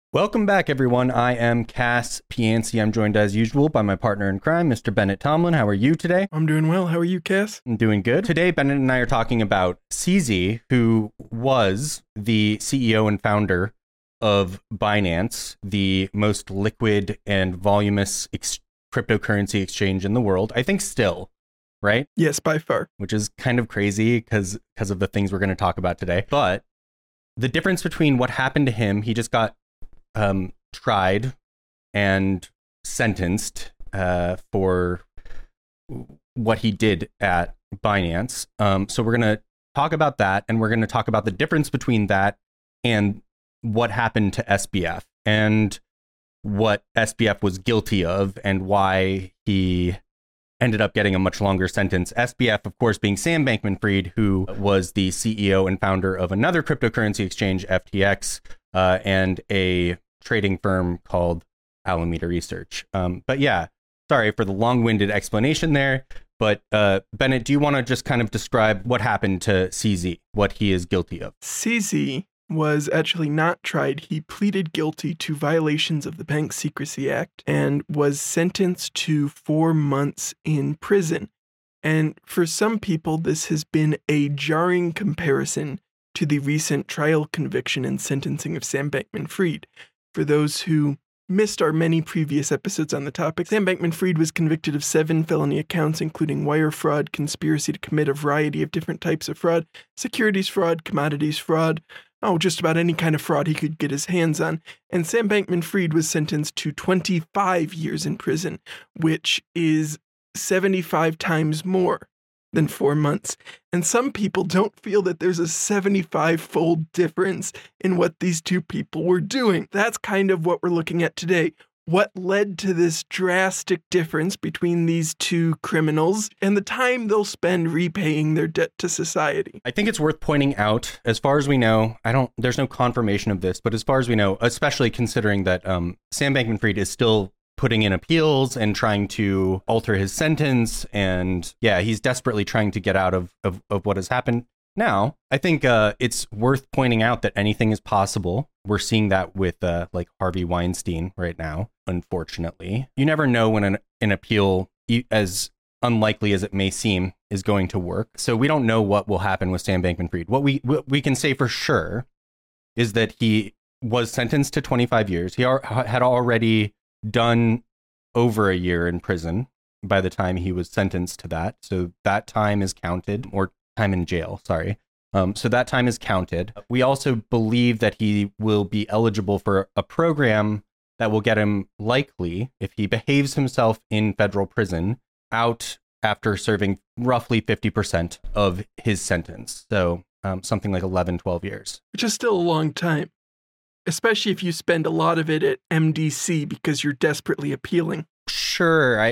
Welcome back, everyone. I am Cass Pianci. I'm joined as usual by my partner in crime, Mr. Bennett Tomlin. How are you today? I'm doing well. How are you, Cass? I'm doing good. Today, Bennett and I are talking about CZ, who was the CEO and founder of Binance, the most liquid and voluminous cryptocurrency exchange in the world. I think still, right? Yes, by far. Which is kind of crazy because of the things we're going to talk about today. But the difference between what happened to him, he just got tried and sentenced for what he did at Binance. So we're going to talk about that, and we're going to talk about the difference between that and what happened to SBF and what SBF was guilty of and why he ended up getting a much longer sentence. SBF, of course, being Sam Bankman-Fried, who was the CEO and founder of another cryptocurrency exchange, FTX, and a trading firm called Alameda Research. But yeah, sorry for the long-winded explanation there. But Bennett, do you want to just kind of describe what happened to CZ, what he is guilty of? CZ was actually not tried. He pleaded guilty to violations of the Bank Secrecy Act and was sentenced to 4 months in prison. And for some people, this has been a jarring comparison to the recent trial conviction and sentencing of Sam Bankman-Fried. For those who missed our many previous episodes on the topic, Sam Bankman-Fried was convicted of 7 felony accounts, including wire fraud, conspiracy to commit a variety of different types of fraud, securities fraud, commodities fraud, just about any kind of fraud he could get his hands on. And Sam Bankman-Fried was sentenced to 25 years in prison, which is 75 times more than 4 months. And some people don't feel that there's a 75-fold difference in what these two people were doing. That's kind of what we're looking at today. What led to this drastic difference between these two criminals and the time they'll spend repaying their debt to society? I think it's worth pointing out, as far as we know, there's no confirmation of this, but as far as we know, especially considering that Sam Bankman-Fried is still putting in appeals and trying to alter his sentence. And yeah, he's desperately trying to get out of what has happened. Now, I think it's worth pointing out that anything is possible. We're seeing that with like Harvey Weinstein right now, unfortunately. You never know when an appeal, as unlikely as it may seem, is going to work. So we don't know what will happen with Sam Bankman-Fried. What we can say for sure is that he was sentenced to 25 years. He had already done over a year in prison by the time he was sentenced to that. So that time is counted, or time in jail, sorry. So that time is counted. We also believe that he will be eligible for a program that will get him, likely, if he behaves himself in federal prison, out after serving roughly 50% of his sentence. So something like 11, 12 years. Which is still a long time, especially if you spend a lot of it at MDC because you're desperately appealing. Sure.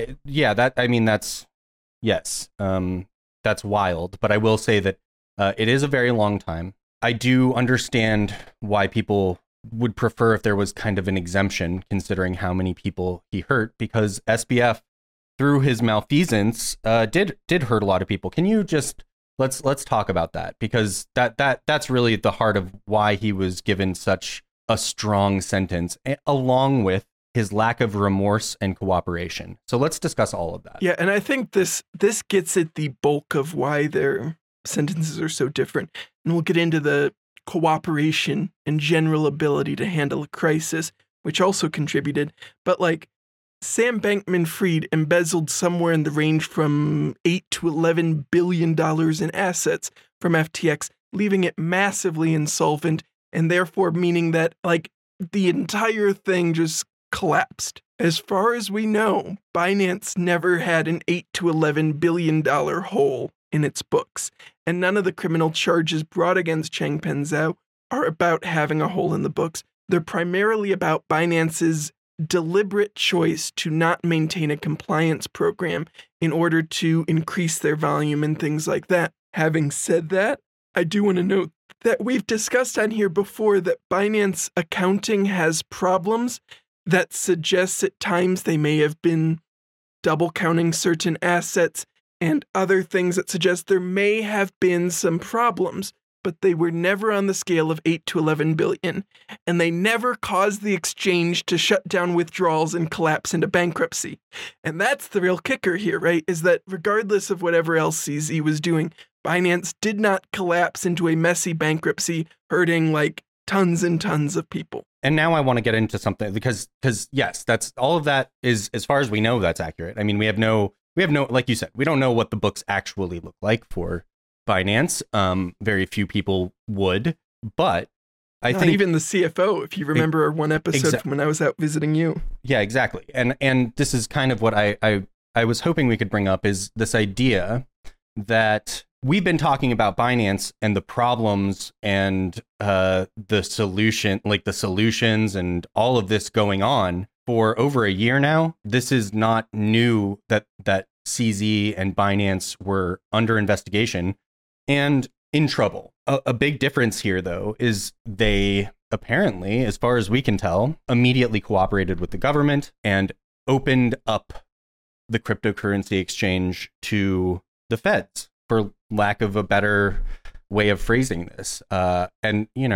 That's wild. But I will say that it is a very long time. I do understand why people would prefer if there was kind of an exemption, considering how many people he hurt, because SBF, through his malfeasance, did hurt a lot of people. Can you just let's talk about that, because that's really the heart of why he was given such a strong sentence, along with his lack of remorse and cooperation. So let's discuss all of that. Yeah, and I think this gets at the bulk of why their sentences are so different. And we'll get into the cooperation and general ability to handle a crisis, which also contributed. But like, Sam Bankman-Fried embezzled somewhere in the range from $8 to $11 billion in assets from FTX, leaving it massively insolvent, and therefore meaning that, like, the entire thing just collapsed. As far as we know, Binance never had an $8 to $11 billion hole in its books, and none of the criminal charges brought against Changpeng Zhao are about having a hole in the books. They're primarily about Binance's deliberate choice to not maintain a compliance program in order to increase their volume and things like that. Having said that, I do want to note that we've discussed on here before that Binance accounting has problems that suggests at times they may have been double counting certain assets and other things that suggest there may have been some problems but they were never on the scale of 8 to 11 billion, and they never caused the exchange to shut down withdrawals and collapse into bankruptcy. And that's the real kicker here, right? Is that regardless of whatever else CZ was doing, Binance did not collapse into a messy bankruptcy, hurting like tons and tons of people. And now I want to get into something because yes, that's all of that is, as far as we know, that's accurate. I mean, we have no, like you said, we don't know what the books actually look like for Binance. Very few people would, but I think even the CFO, if you remember our one episode from when I was out visiting you. Yeah, exactly. And this is kind of what I was hoping we could bring up, is this idea that we've been talking about Binance and the problems and the solutions and all of this going on for over a year now. This is not new that CZ and Binance were under investigation and in trouble. A big difference here, though, is they apparently, as far as we can tell, immediately cooperated with the government and opened up the cryptocurrency exchange to the feds, for lack of a better way of phrasing this. And, you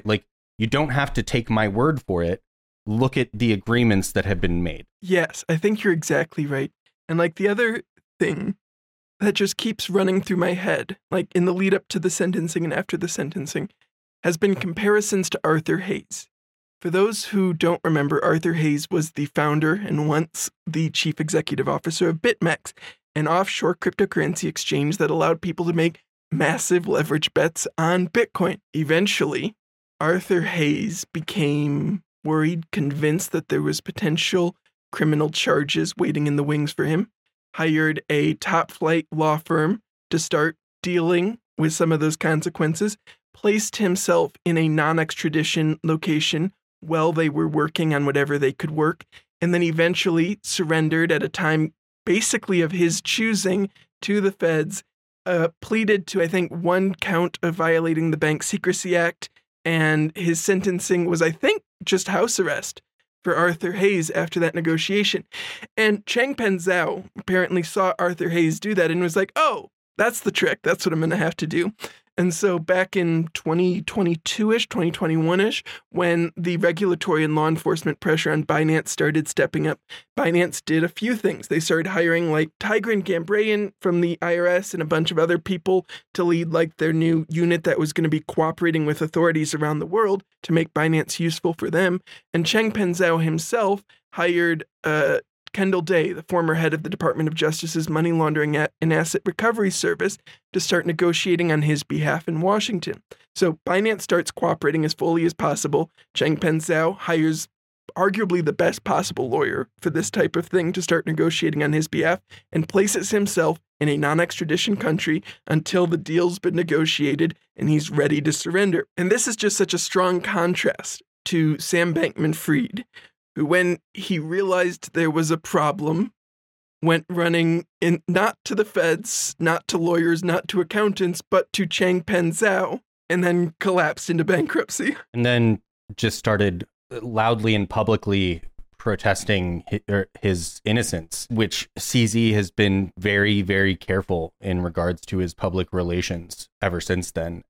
don't have to take my word for it. Look at the agreements that have been made. Yes, I think you're exactly right. And the other thing that just keeps running through my head, in the lead up to the sentencing and after the sentencing, has been comparisons to Arthur Hayes. For those who don't remember, Arthur Hayes was the founder and once the chief executive officer of BitMEX, an offshore cryptocurrency exchange that allowed people to make massive leverage bets on Bitcoin. Eventually, Arthur Hayes became worried, convinced that there was potential criminal charges waiting in the wings for him, hired a top-flight law firm to start dealing with some of those consequences, placed himself in a non-extradition location while they were working on whatever they could work, and then eventually surrendered at a time basically of his choosing to the feds, pleaded to, I think, one count of violating the Bank Secrecy Act, and his sentencing was, I think, just house arrest for Arthur Hayes after that negotiation. And Changpeng Zhao apparently saw Arthur Hayes do that and was like, oh, that's the trick. That's what I'm going to have to do. And so back in 2022-ish, 2021-ish, when the regulatory and law enforcement pressure on Binance started stepping up, Binance did a few things. They started hiring Tigran Gambaryan from the IRS and a bunch of other people to lead their new unit that was going to be cooperating with authorities around the world to make Binance useful for them. And Changpeng Zhao himself hired Kendall Day, the former head of the Department of Justice's Money Laundering and Asset Recovery Service, to start negotiating on his behalf in Washington. So Binance starts cooperating as fully as possible. Changpeng Zhao hires arguably the best possible lawyer for this type of thing to start negotiating on his behalf and places himself in a non-extradition country until the deal's been negotiated and he's ready to surrender. And this is just such a strong contrast to Sam Bankman-Fried, who, when he realized there was a problem, went running in, not to the feds, not to lawyers, not to accountants, but to Changpeng Zhao, and then collapsed into bankruptcy. And then just started loudly and publicly protesting his innocence, which CZ has been very, very careful in regards to his public relations ever since then.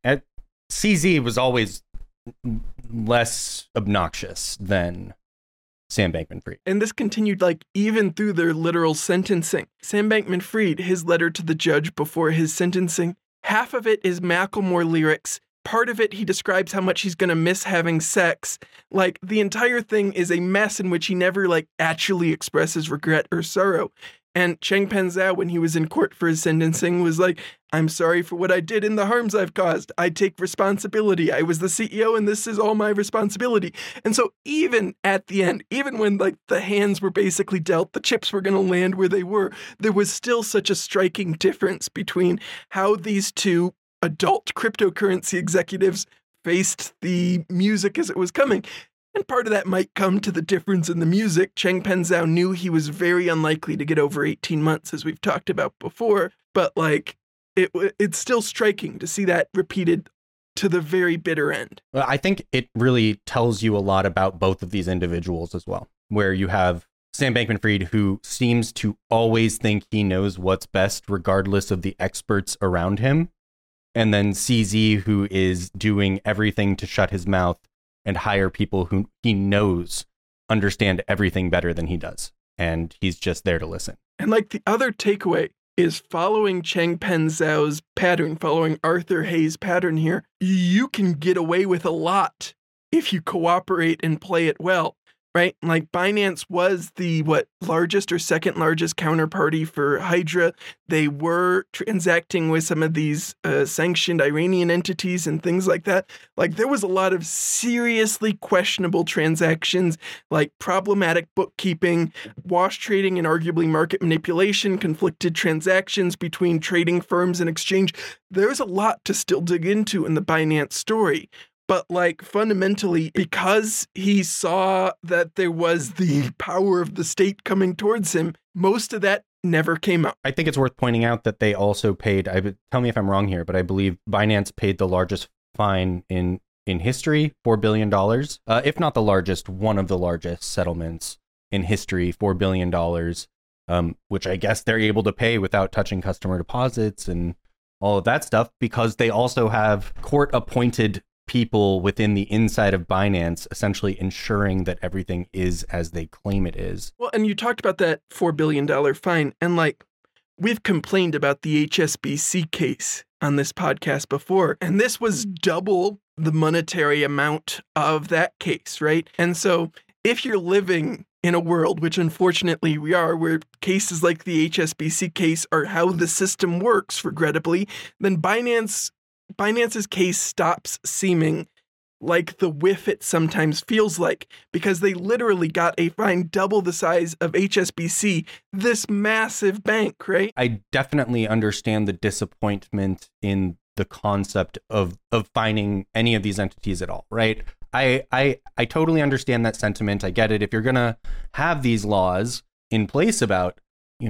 CZ was always less obnoxious than Sam Bankman-Fried. And this continued even through their literal sentencing. Sam Bankman-Fried, his letter to the judge before his sentencing, half of it is Macklemore lyrics. Part of it, he describes how much he's going to miss having sex. The entire thing is a mess in which he never actually expresses regret or sorrow. And Changpeng Zhao, when he was in court for his sentencing, was like, I'm sorry for what I did and the harms I've caused. I take responsibility. I was the CEO and this is all my responsibility. And so even at the end, even when the hands were basically dealt, the chips were going to land where they were, there was still such a striking difference between how these two adult cryptocurrency executives faced the music as it was coming. And part of that might come to the difference in the music. Changpeng Zhao knew he was very unlikely to get over 18 months, as we've talked about before. But it's still striking to see that repeated to the very bitter end. Well, I think it really tells you a lot about both of these individuals as well, where you have Sam Bankman-Fried, who seems to always think he knows what's best, regardless of the experts around him. and then CZ, who is doing everything to shut his mouth and hire people who he knows understand everything better than he does. And he's just there to listen. And like the other takeaway is following Changpeng Zhao's pattern, following Arthur Hayes' pattern here, you can get away with a lot if you cooperate and play it well, right? Like Binance was the, largest or second largest counterparty for Hydra. They were transacting with some of these sanctioned Iranian entities and things like that. Like there was a lot of seriously questionable transactions, like problematic bookkeeping, wash trading and arguably market manipulation, conflicted transactions between trading firms and exchange. There's a lot to still dig into in the Binance story. But like fundamentally, because he saw that there was the power of the state coming towards him, most of that never came up. I think it's worth pointing out that they also paid, tell me if I'm wrong here, but I believe Binance paid the largest fine in history, $4 billion. If not the largest, one of the largest settlements in history, $4 billion, which I guess they're able to pay without touching customer deposits and all of that stuff, because they also have court-appointed people within the inside of Binance essentially ensuring that everything is as they claim it is. Well, and you talked about that $4 billion fine, and like we've complained about the HSBC case on this podcast before, and this was double the monetary amount of that case, right? And so if you're living in a world, which unfortunately we are, where cases like the HSBC case are how the system works, regrettably, then Binance's case stops seeming like the whiff it sometimes feels like, because they literally got a fine double the size of HSBC, this massive bank, right? I definitely understand the disappointment in the concept of fining any of these entities at all, right? I totally understand that sentiment. I get it. If you're going to have these laws in place about,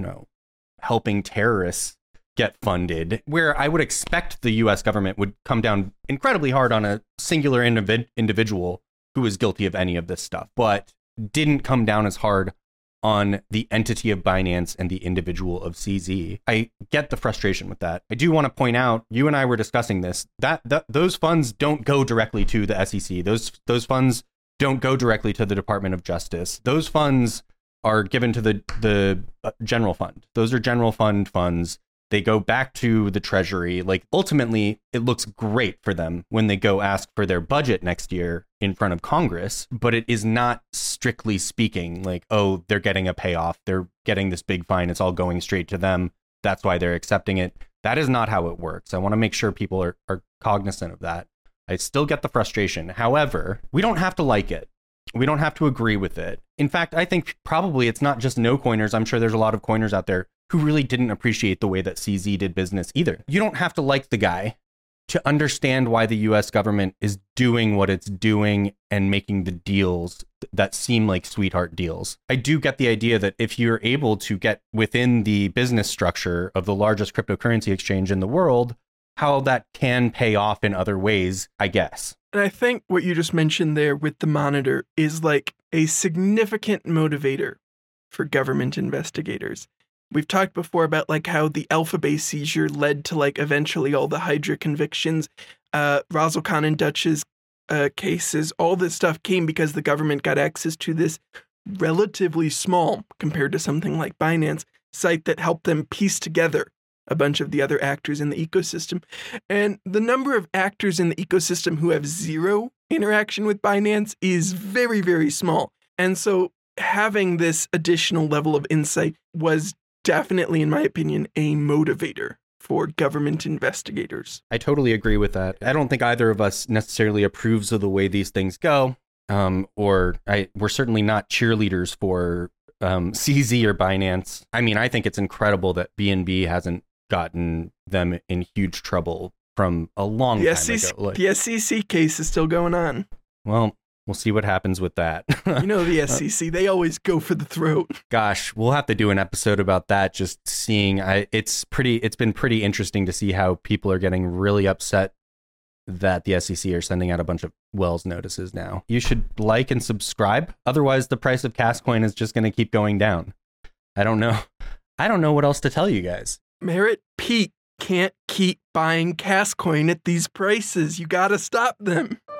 helping terrorists get funded, where I would expect the US government would come down incredibly hard on a singular individual who is guilty of any of this stuff, but didn't come down as hard on the entity of Binance and the individual of CZ. I get the frustration with that. I do want to point out, you and I were discussing this, that those funds don't go directly to the SEC. Those funds don't go directly to the Department of Justice. Those funds are given to the general fund. Those are general fund funds. They go back to the Treasury. Like, ultimately, it looks great for them when they go ask for their budget next year in front of Congress, but it is not, strictly speaking, like, oh, they're getting a payoff. They're getting this big fine. It's all going straight to them. That's why they're accepting it. That is not how it works. I want to make sure people are cognizant of that. I still get the frustration. However, we don't have to like it. We don't have to agree with it. In fact, I think probably it's not just no coiners. I'm sure there's a lot of coiners out there who really didn't appreciate the way that CZ did business either. You don't have to like the guy to understand why the US government is doing what it's doing and making the deals that seem like sweetheart deals. I do get the idea that if you're able to get within the business structure of the largest cryptocurrency exchange in the world, how that can pay off in other ways, I guess. And I think what you just mentioned there with the monitor is like a significant motivator for government investigators. We've talked before about like how the Alphabay seizure led to like eventually all the Hydra convictions, Razzle-Khan and Dutch's cases. All this stuff came because the government got access to this relatively small, compared to something like Binance, site that helped them piece together a bunch of the other actors in the ecosystem. And the number of actors in the ecosystem who have zero interaction with Binance is very, very small. And so having this additional level of insight was definitely, in my opinion, a motivator for government investigators. I totally agree with that. I don't think either of us necessarily approves of the way these things go, we're certainly not cheerleaders for CZ or Binance. I mean, I think it's incredible that BNB hasn't gotten them in huge trouble from a long time ago. The SEC case is still going on. Well, we'll see what happens with that. You know the SEC, they always go for the throat. Gosh, we'll have to do an episode about that, just seeing, it's been pretty interesting to see how people are getting really upset that the SEC are sending out a bunch of Wells notices now. You should like and subscribe. Otherwise, the price of Castcoin is just going to keep going down. I don't know what else to tell you guys. Merritt Pete can't keep buying Cascoin at these prices. You gotta stop them.